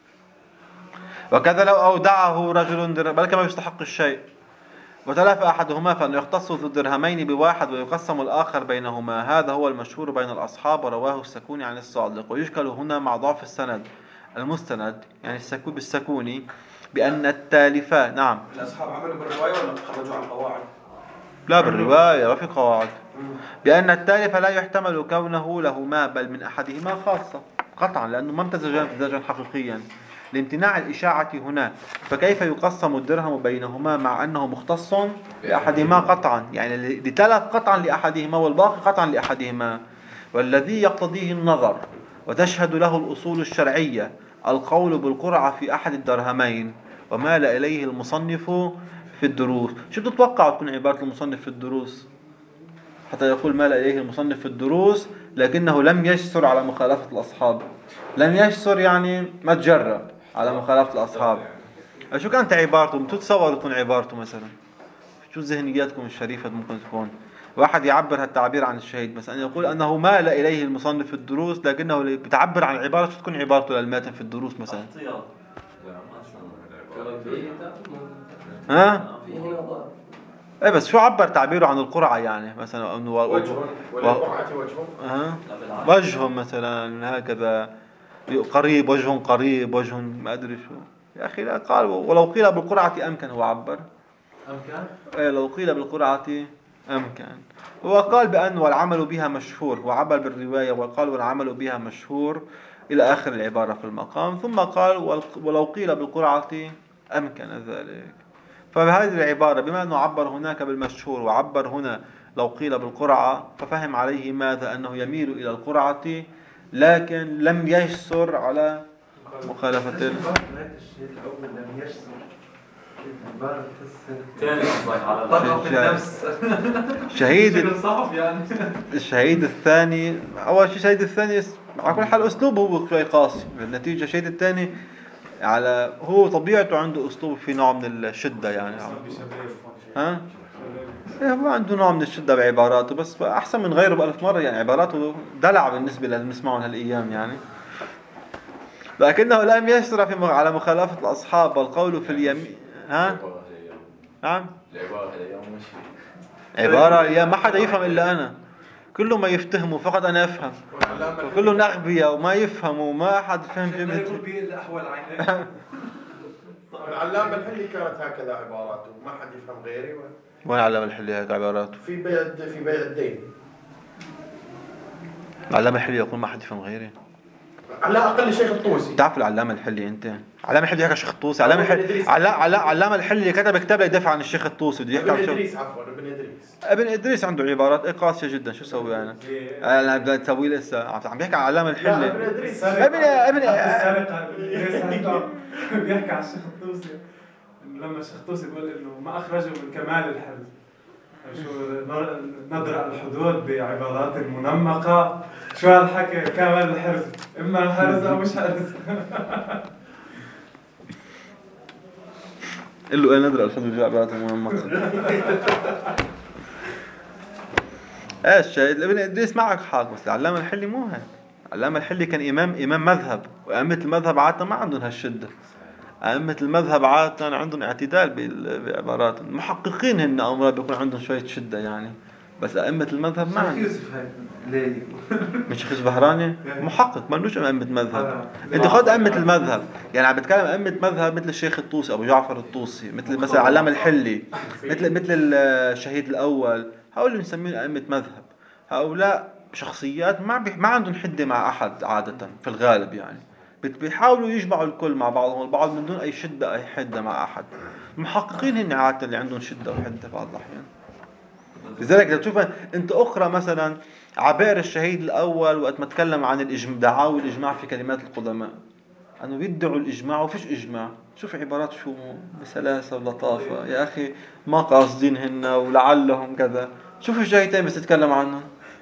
وكذا لو أودعه رجل درهم بل كما يستحق الشيء وتلف أحدهما فإنه يختص ذو الدرهمين بواحد ويقسم الآخر بينهما، هذا هو المشهور بين الأصحاب ورواه السكوني عن الصادق. ويشكل هنا مع ضعف السند المستند يعني السكون بالسكوني بأن التالفة نعم. الأصحاب عملوا بالرواية ولا خرجوا عن القواعد؟ لا بالرواية ما في قواعد. بأن التالف لا يحتمل كونه لهما بل من أحدهما خاصة قطعا لأنه ما امتزجا امتزاجا حقيقيا لامتناع الإشاعة هنا، فكيف يقسم الدرهم بينهما مع أنه مختص بأحدهما قطعا، يعني لتلف قطعا لأحدهما والباقي قطعا لأحدهما. والذي يقتضيه النظر وتشهد له الأصول الشرعية القول بالقرعة في أحد الدرهمين ومال إليه المصنف في الدروس. شو بتتوقع تكون عبارة المصنف في الدروس حتى يقول مال إليه المصنف في الدروس لكنه لم يجسر على مخالفة الأصحاب؟ لم يجسر يعني ما تجرب على مخالفة الأصحاب. شو كانت عبارته؟ بتتصور تكون عبارته مثلا شو ذهنياتكم الشريفة ممكن تكون؟ واحد يعبر هالتعبير عن الشهيد مثلا يقول أنه مال إليه المصنف في الدروس لكنه بتعبر عن العبارة شو تكون عبارته للماتن في الدروس مثلا؟ ها؟ ايه بس شو عبر تعبيره عن القرعة يعني مثلا انه وجه وللقرعة وجه ها وجه مثلا هكذا قريب وجه قريب وجه ما ادري شو يا اخي. لا قال ولو قيل بالقرعة امكن هو عبر امكن ايه لو قيل بالقرعة امكن هو قال بان والعمل بها مشهور وعبر بالرواية وقال والعمل بها مشهور الى اخر العبارة في المقام ثم قال ولو قيل بالقرعة امكن ذلك. فبهذه العبارة بما أنه عبر هناك بالمشهور وعبر هنا لو قيل بالقرعة ففهم عليه ماذا أنه يميل إلى القرعة لكن لم يجسر على مخالفة الشيء الأول لم يجسر الشهيد الشهيد الثاني أول شيء الشهيد الثاني على كل حال أسلوبه هو شوي قاسي بالنتيجة. الشهيد الثاني على هو طبيعته عنده أسلوب في نوع من الشدة يعني ها إيه هو عنده نوع من الشدة بعباراته بس أحسن من غيره بألف مرة يعني عباراته دلع بالنسبة للي نسمعه هالأيام يعني. لكنه لم يسر في على مخالفة الأصحاب والقول في اليمين ها نعم العبارة اليوم مش عبارة يا ما حدا يفهم إلا أنا كله ما يفتهموا فقط أنا أفهم وكله نغبية وما يفهموا وما أحد فهم في مثل الأحوال عينيه. العلامة الحلي كانت هكذا عباراته ما حد يفهم غيري. وين علامة الحلي هيك عباراته؟ في بيع في بيع الدين. العلامة الحلي يقول ما حد يفهم غيري. على اقل شيخ الطوسي. بتعرف العلامه الحلي انت؟ علامه الحلي يحكي الشيخ الطوسي، علامه الحلي علا علا علامه الحلي كتب كتاب يدافع عن الشيخ الطوسي بده يحكي ابن عن شو. ادريس عفوا ابن ادريس. ابن ادريس عنده عبارات قاسيه جدا، شو اسوي انا؟ انا بدي اسوي لسه عم بيحكي عن علامه الحلي. ابن ادريس ابن ابن السرقه بيحكي على الشيخ الطوسي لما الشيخ الطوسي بيقول انه ما اخرجه من كمال الحرز، شو نضرع الحدود بعبارات منمقه، شو هالحكي كمال الحرز، اما حرز او مش حرز. قل له ايه ندرع الحدود بعبارات منمقه. ايش ابن ادريس معك حق، بس العلامه الحلي مو هيك. العلامه الحلي كان امام امام مذهب، وائمه المذهب عاده ما عندهم هالشده. أئمة المذهب عادة عندهم اعتدال بعبارات، المحققين هن أمراء بيكون عندهم شوية شدة يعني، بس أئمة المذهب ما عندهم. يوسف هاي ليه؟ مش شيخ بهراني محقق ما عندوش أئمة مذهب. أنت خذ أئمة المذهب يعني عم بتكلم أئمة مذهب مثل الشيخ الطوسي أبو جعفر الطوسي، مثل مثلا علامة الحلي، مثل مثل الشهيد الأول، هؤلاء بنسميهم أئمة مذهب. هؤلاء شخصيات ما ما عندهم حدة مع أحد عادة في الغالب يعني. بيحاولوا يجمعوا الكل مع بعضهم البعض من دون أي شدة أي حدة مع أحد. المحققين هن عادة اللي عندهم شدة وحدة بعض الأحيان. لذلك إذا تشوف أنت أخرى مثلا عبير الشهيد الأول وقت ما تكلم عن الإجماع، دعاوى الإجماع في كلمات القدماء، أنه بيدعوا الإجماع وفيش إجماع. شوف عبارات شو بسلاسة ولطافة، يا أخي ما قاصدين هن ولعلهم كذا. شوف الجايتين بس تتكلم عنهم.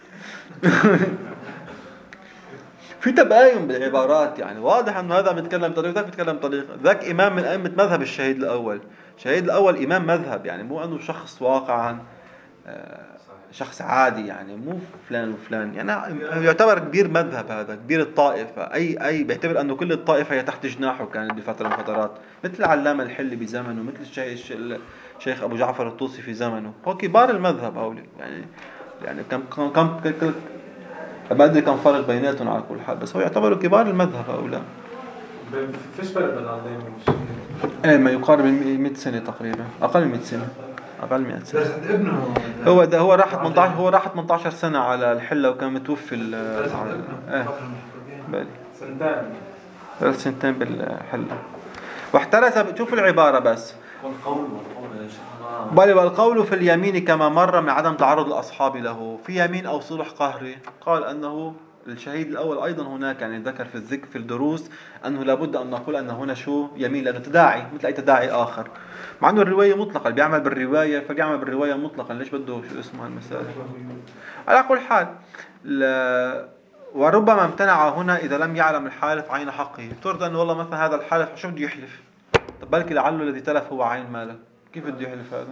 في تباين بالعبارات يعني، واضح انه هذا بيتكلم طريقه ذاك بيتكلم طريقه ذاك. امام من ائمه مذهب الشهيد الاول، الشهيد الاول امام مذهب يعني، مو انه شخص واقعا شخص عادي يعني، مو فلان وفلان يعني، يعتبر كبير مذهب، هذا كبير الطائفه. اي اي بيعتبر انه كل الطائفه هي تحت جناحه كانت بفتره من الفترات، مثل العلامه الحلي بزمنه، مثل الشيخ ابو جعفر الطوسي في زمنه. هو كبار المذهب هؤلاء يعني. يعني كم كم كم ما أدري كم فرق بيناتهم على كل حال، بس هو يعتبروا كبار المذهب هؤلاء. فيش فرق بين العلامة والشيخ؟ ايه ما يقارب مئة سنة تقريبا، أقل من مئة سنة، أقل من مئة سنة. درجة ابنه هو ده هو راح ثمانية عشر هو راح ثمانية عشر سنة على الحلة وكان متوفي ال ايه بالي سنتين ثلاث سنتين بالحلة واحترس. شوف العبارة بس. والقول والقول يا شيخ بل والقول في اليمين كما مر من عدم تعرض الأصحاب له في يمين أو صلح قهري. قال أنه الشهيد الأول أيضا هناك يعني ذكر في الذكر في الدروس أنه لابد أن نقول أن هنا شو يمين، لأنه تداعي مثل أي تداعي آخر، مع أنه الرواية مطلقة، اللي بيعمل بالرواية فبيعمل بالرواية مطلقا، ليش بده شو اسمها المسألة. على كل حال وربما امتنع هنا إذا لم يعلم الحالف عين حقه. افترض أنه والله مثلا هذا الحالف شو بده يحلف، طب بلكي لعله الذي تلف هو عين ماله، كيف بده يحلف هذا؟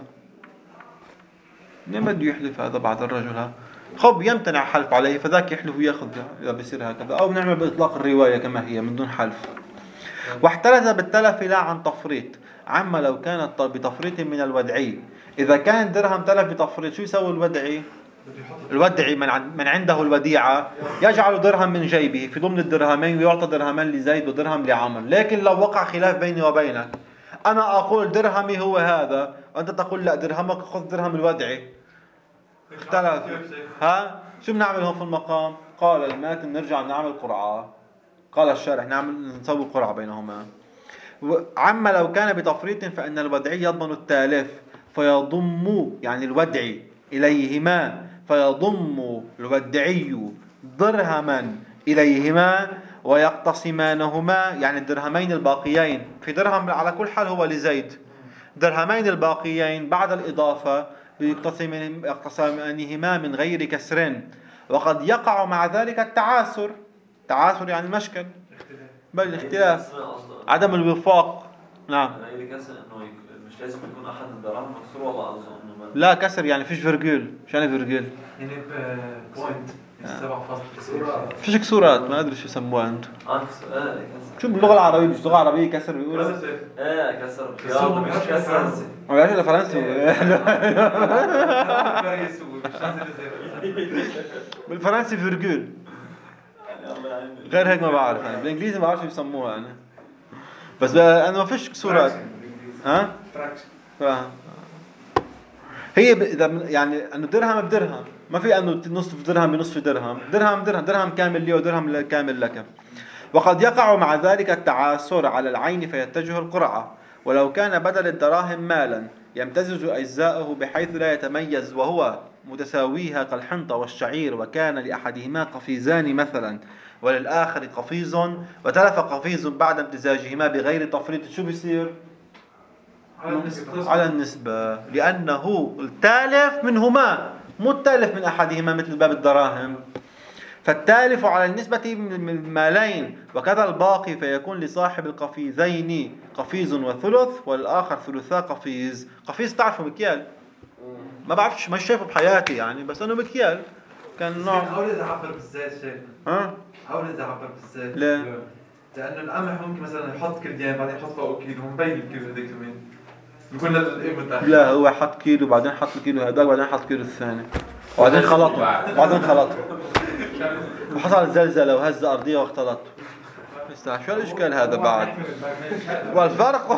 ليه بده يحلف هذا بعد الرجل ها؟ خب يمتنع حلف عليه فذاك يحلف وياخذ إذا بيصير هكذا، أو نعمل بإطلاق الرواية كما هي من دون حلف. واحترز بالتلف لا عن تفريط، عما لو كانت بتفريط من الودعي. إذا كان درهم تلف بتفريط شو يسوي الودعي؟ الودعي من عنده الوديعة يجعل درهم من جيبه في ضمن الدرهمين ويعطى درهمان لزيد ودرهم لعمر. لكن لو وقع خلاف بيني وبينك، أنا أقول درهمي هو هذا وأنت تقول لا درهمك، خذ درهم الودعي، اختلف، ها شو بنعمل هون في المقام؟ قال الماتن نرجع نعمل قرعة. قال الشارح نعمل نسوي قرعة بينهما. عما لو كان بتفريط فإن الودعي يضمن التالف فيضم يعني الودعي إليهما، فيضم الودعي درهما إليهما ويقتسمانهما يعني الدرهمين الباقيين. في درهم على كل حال هو لزيد، درهمين الباقيين بعد الإضافة يقتسمانهما من غير كسر. وقد يقع مع ذلك التعاسر، تعاسر يعني المشكل بل الاختلاف عدم الوفاق. نعم غير كسر انه مش لازم يكون احد الدراهم مكسور ولا اظن لا كسر يعني فيش فيرجول. شو يعني فيرجول؟ يعني بوينت سبعة فاصلة فيش كسورات ما ادري شو يسموها انتم. اه كسر شو باللغه العربيه مش لغه عربيه كسر بيقولوا ايه كسر رياضه مش كسر ما بيعرفش الفرنسي. بالفرنسي فيرجول غير هيك ما بعرف انا. بالانجليزي ما بعرف شو يسموها انا، بس انا ما فيش كسورات. ها فاهم هي اذا يعني انه درهم بدرهم، ما في انه نصف درهم بنصف درهم، درهم درهم درهم كامل لي ودرهم كامل لك. وقد يقع مع ذلك التعاثر على العين فيتجه القرعة. ولو كان بدل الدراهم مالا يمتزج أجزاؤه بحيث لا يتميز وهو متساويها كالحنطة والشعير، وكان لأحدهما قفيزان مثلا وللآخر قفيز، وتلف قفيز بعد امتزاجهما بغير تفريط، شو بيصير؟ على النسبة. على النسبة، لأنه التالف منهما مو التالف من أحدهما مثل باب الدراهم. فالتالف على النسبة من المالين، وكذا الباقي، فيكون لصاحب القفيزين قفيز وثلث وللآخر ثلثا قفيز. قفيز تعرفوا مكيال؟ ما بعرفش، ما شايفه بحياتي يعني، بس أنه مكيال كان نوع. أولى إذا عبر بالزيت شيء. ها؟ أولى إذا عبر بالزيت. ليه؟ لأنه القمح ممكن مثلا يحط كيلين بعدين يحط فوقه كيلو، مبين الكيلو هذيك كمان. بيكون للقيمة. لا، هو حط كيلو بعدين حط الكيلو هذاك بعدين حط الكيلو الثاني وبعدين خلطه بعدين خلطه وحصل زلزلة وهز أرضية واختلط. شو الإشكال هذا بعد؟ والفرق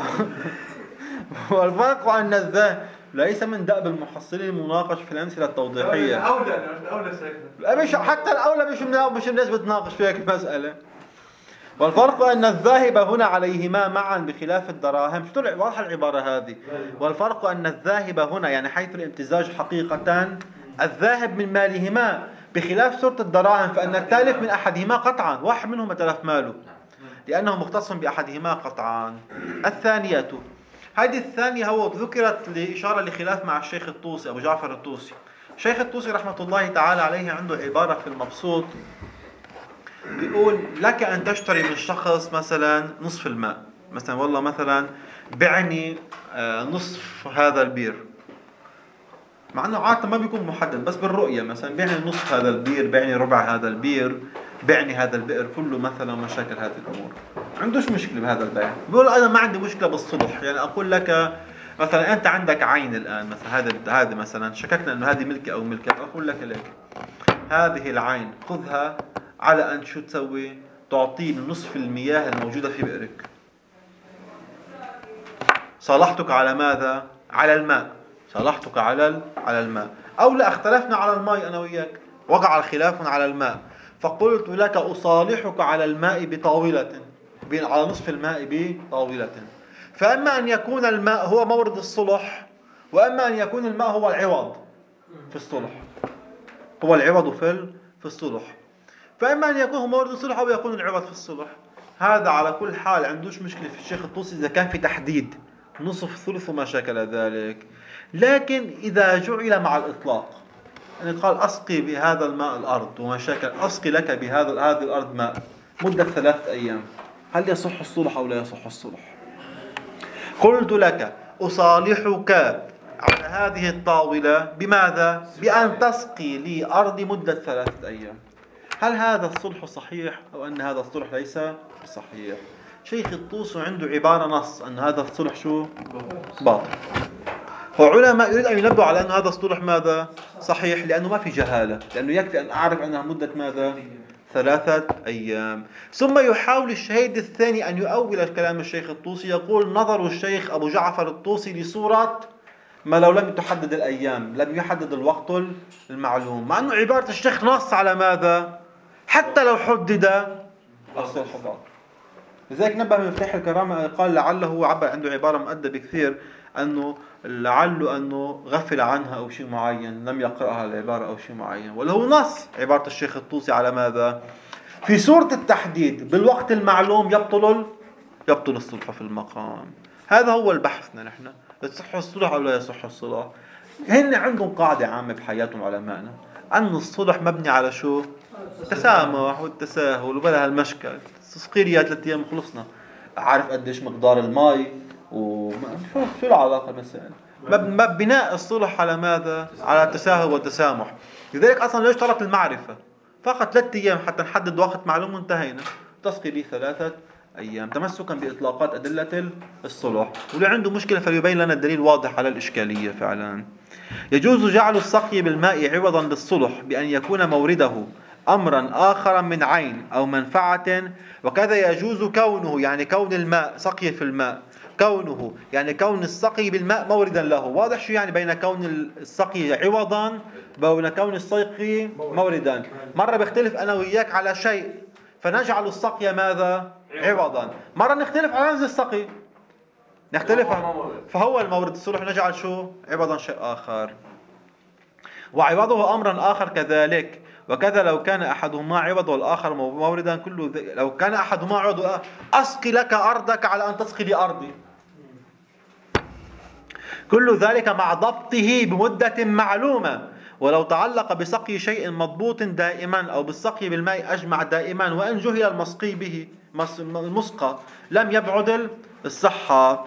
والفرق أن الذهب ليس من دأب المحصلين المناقش في الأمثلة التوضيحية. أولى أولى شيء. مش حتى الأولى مش مش الناس بتناقش فيها المسألة. والفرق أن الذاهب هنا عليهما معا بخلاف الدراهم. شو طلع واضحة العبارة هذه. والفرق أن الذاهب هنا يعني حيث الامتزاج حقيقة الذاهب من مالهما بخلاف صورة الدراهم، فأن التالف من أحدهما قطعا، واحد منهما تلف ماله لأنه مختص بأحدهما قطعا. الثانية، هذه الثانية هو ذكرت لإشارة لخلاف مع الشيخ الطوسي أبو جعفر الطوسي. الشيخ الطوسي رحمة الله تعالى عليه عنده عبارة في المبسوط بيقول لك أن تشتري من شخص مثلا نصف الماء، مثلا والله مثلا بعني نصف هذا البير، مع أنه عادة ما بيكون محدد بس بالرؤية، مثلا بعني نصف هذا البير، بعني ربع هذا البير، بعني هذا البئر كله مثلا، مشاكل هذه الأمور. عندوش مشكلة بهذا البيع. بيقول أنا ما عندي مشكلة بالصلح، يعني أقول لك مثلا أنت عندك عين الآن مثلا، هذا هذا مثلا شككنا إنه هذه ملكي أو ملكك، أقول لك لك هذه العين خذها على أن شو تسوي؟ تعطيني نصف المياه الموجودة في بئرك. صالحتك على ماذا؟ على الماء. صالحتك على على الماء. أو لا اختلفنا على الماء أنا وياك، وقع الخلاف على الماء، فقلت لك أصالحك على الماء بطاولة، بين على نصف الماء بطاولة. فأما أن يكون الماء هو مورد الصلح، وأما أن يكون الماء هو العوض في الصلح، هو العوض في في الصلح. فإما أن يكون هو مورد الصلح أو يكون العوض في الصلح. هذا على كل حال عندوش مشكلة في الشيخ الطوسي إذا كان في تحديد نصف ثلث وما شاكل ذلك. لكن إذا جعل مع الإطلاق، يعني قال أسقي بهذا الماء الأرض وما شاكل، أسقي لك بهذا هذه الأرض ماء مدة ثلاثة أيام، هل يصح الصلح أو لا يصح الصلح؟ قلت لك أصالحك على هذه الطاولة بماذا؟ بأن تسقي لي أرضي مدة ثلاثة أيام. هل هذا الصلح صحيح أو أن هذا الصلح ليس صحيح؟ شيخ الطوسي عنده عبارة نص أن هذا الصلح شو؟ باطل. وعلماء يريد أن ينبهوا على أن هذا الصلح ماذا؟ صحيح، لأنه ما في جهالة، لأنه يكفي أن أعرف أنها مدة ماذا؟ ثلاثة أيام. ثم يحاول الشهيد الثاني أن يؤول كلام الشيخ الطوسي، يقول نظر الشيخ أبو جعفر الطوسي لصورة ما لو لم تحدد الأيام، لم يحدد الوقت المعلوم، مع أنه عبارة الشيخ نص على ماذا؟ حتى لو حدد الصلح باطل. لذلك نبه من مفتاح الكرامة قال لعله عبر عنده عبارة مؤدبة كثير أنه لعله أنه غفل عنها أو شيء معين، لم يقرأها العبارة أو شيء معين، وله نص عبارة الشيخ الطوسي على ماذا؟ في سورة التحديد بالوقت المعلوم يبطل يبطل الصلح في المقام. هذا هو البحثنا نحن، يصح الصلح أو لا يصح الصلح. هن عندهم قاعدة عامة بحياتهم علماءنا أن الصلح مبني على شو؟ التسامح والتساهل وبلا هالمشكل. تسقيريا ثلاث أيام خلصنا، عارف قديش مقدار الماء و شو شو العلاقة المسائل؟ بناء الصلح على ماذا؟ على التساهل والتسامح. لذلك أصلا لا يشترط المعرفة، فقط ثلاث أيام حتى نحدد وقت معلوم وانتهينا. تسقي لي ثلاثة أيام تمسكا بإطلاقات أدلة الصلح. واللي عنده مشكلة فليبين لنا الدليل واضح على الإشكالية فعلا. يجوز جعل السقي بالماء عوضا للصلح بأن يكون مورده أمرا آخر من عين أو منفعة، وكذا يجوز كونه، يعني كون الماء سقي في الماء، كونه يعني كون السقي بالماء موردا له. واضح شو يعني بين كون السقي عوضا وبين كون السقي موردا. مرة بيختلف أنا وياك على شيء، فنجعل السقي ماذا؟ عوضا. مرة نختلف على نفس السقي، نختلف عن... فهو المورد الصلح نجعل شو؟ عوضا شيء آخر. وعوضه أمرا آخر كذلك، وكذا لو كان أحدهما عوض والآخر موردا، كل ذ... لو كان أحدهما عوض أسقي لك أرضك على أن تسقي لأرضي، كل ذلك مع ضبطه بمدة معلومة. ولو تعلق بسقي شيء مضبوط دائما أو بالسقي بالماء أجمع دائما، وإن جهل المسقي به المسقى لم يبعد الصحة.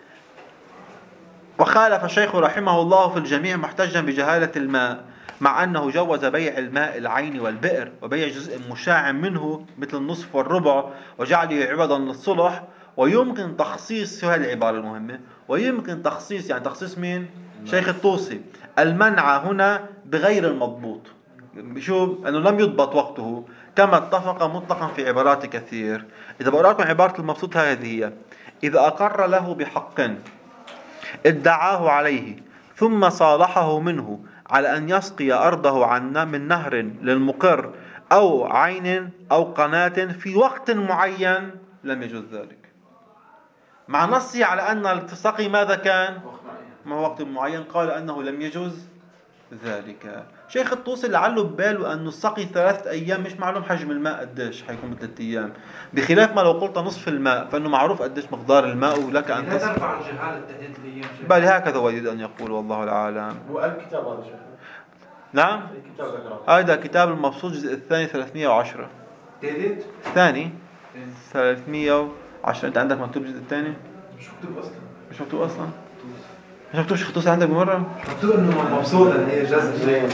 وخالف الشيخ رحمه الله في الجميع محتجا بجهالة الماء، مع أنه جوز بيع الماء العين والبئر وبيع جزء مشاع منه مثل النصف والربع وجعله عوضا للصلح. ويمكن تخصيص، هذه العبارة المهمة، ويمكن تخصيص، يعني تخصيص مين؟ شيخ الطوسي، المنع هنا بغير المضبوط، شو؟ أنه لم يضبط وقته، كما اتفق مطلقا في عبارات كثير. إذا بقول لكم عبارة المبسوط هذه هي: إذا أقر له بحق ادعاه عليه ثم صالحه منه على أن يسقي أرضه عن من نهر للمقر أو عين أو قناة في وقت معين، لم يجوز ذلك، مع نصه على أن السقي ماذا كان؟ ما هو وقت معين، قال أنه لم يجوز ذلك. شيخ الطوسي لعله بباله أنه السقي ثلاثة أيام، مش معلوم حجم الماء قديش حيكون بثلاثة أيام، بخلاف ما لو قلت نصف الماء فإنه معروف قديش مقدار الماء ولك أن لا ترفع الجهالة تهديد الأيام. بل هكذا هو يريد أن يقول، والله العالم. هو الكتاب هذا شيخ؟ نعم، هذا كتاب المبسوط الجزء الثاني ثلاثمئة وعشرة. ثالث؟ الثاني ثلاثمئة وعشرة. أنت عندك مكتوب الجزء الثاني؟ مش مكتوب أصلا. مش مكتوب أصلا؟ مش مكتوب شيخ الطوسي عندك بمرة؟ مكتوب إنه مبسوط إن هي جزء.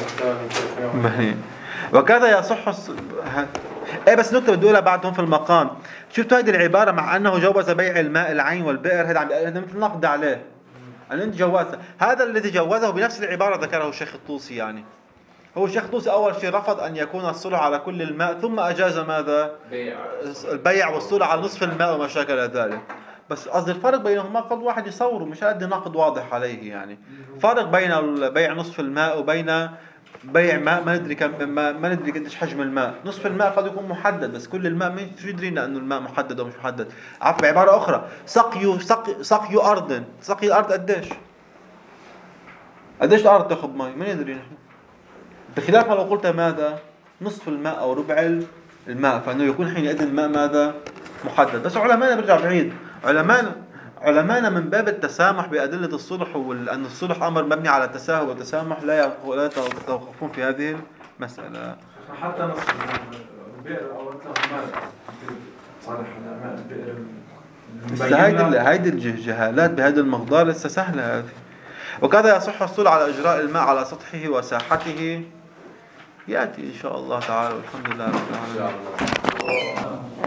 وكذا يصح الص... ها. ايه بس نكتة بدي اقولها بعدهم في المقام. شفتوا هذه العبارة مع أنه جوز بيع الماء العين والبئر، هذا عم هذا مثل نقد عليه أن أنت جوزته. هذا الذي جوزه بنفس العبارة ذكره الشيخ الطوسي. يعني هو الشيخ الطوسي أول شيء رفض أن يكون الصلح على كل الماء، ثم أجاز ماذا؟ البيع والصلح على نصف الماء وما شاكل ذلك. بس قصدي الفرق بينهما قد واحد يصوره، مش قد نقد واضح عليه. يعني فرق بين بيع نصف الماء وبين بيع ماء ما ندري كم ما, ما ندري قديش حجم الماء. نصف الماء قد يكون محدد، بس كل الماء مش يدرينا انه الماء محدد او مش محدد. عارف بعباره اخرى، سقي سقي سقي ارض، سقي الارض قديش؟ قديش الارض تاخذ ماء؟ ما ندري نحن. بخلاف ما لو قلت ماذا؟ نصف الماء او ربع الماء، فانه يكون حينئذ الماء ماذا؟ محدد. بس علماءنا برجع بعيد، علماءنا علماءنا من باب التسامح بأدلة الصلح، وأن الصلح أمر مبني على التساهل والتسامح، لا لا يتوقفون في هذه المسألة. حتى نص البئر أو الماء صالح ماء البئر. بس هيدي هيدي الجهالات بهذا المقدار لسه سهلة هذه. وكذا يصح الصلح على إجراء الماء على سطحه وساحته، يأتي إن شاء الله تعالى، والحمد لله رب العالمين.